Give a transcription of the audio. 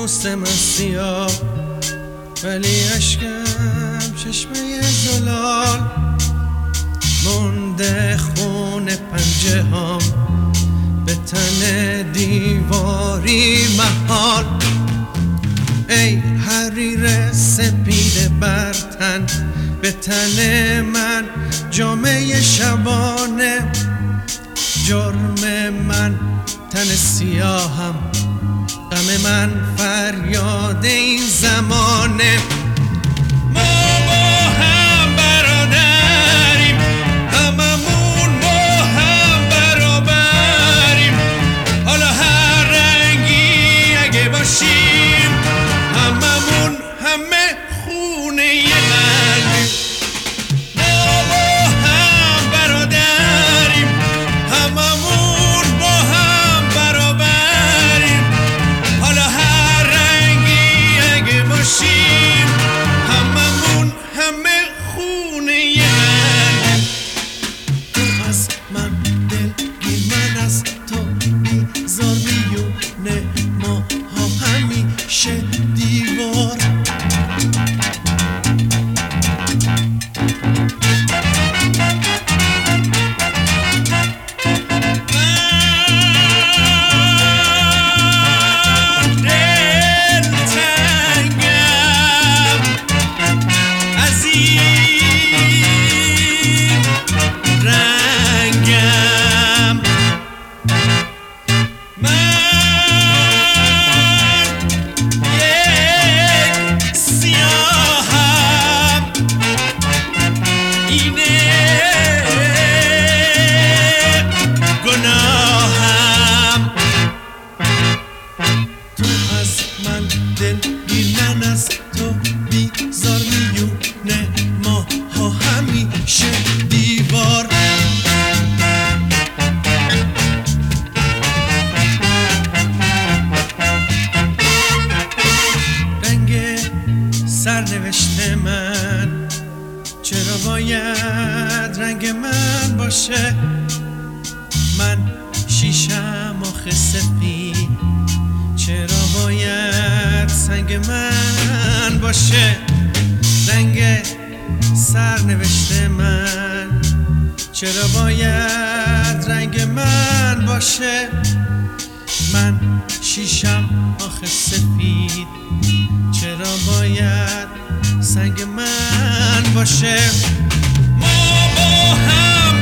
پوستم سیاه ولی اشکم چشمه زلال مونده خون پنجه هم به تن دیواری محال. ای حریر سپید بر تن به تن من جامعه شبانه، جرم من تن سیاهم، غم من فریاد این زمانه. ما با هم برادریم، هممون با هم برابریم، حالا هر رنگی اگه باشیم هممون همه خونه یه قلبیم. ما با هم برادریم، هممون با هم برابریم، حالا هر رنگی اگه باشیم هممون همه خونه یه قلبیم. تو از من دلگیر، من از تو بیزار، میونه ما ها همیشه دیوار. دلگیر، من از تو بیزار، میونه ما ها همیشه دیوار. رنگ سرنوشت من چرا باید رنگ من باشه؟ من شیشم آخه سفید، چرا باید سنگ من باشه؟ رنگ سرنوشت من چرا باید رنگ من باشه؟ من شیشم آخه سفید، چرا باید سنگ من باشه؟ ما با هم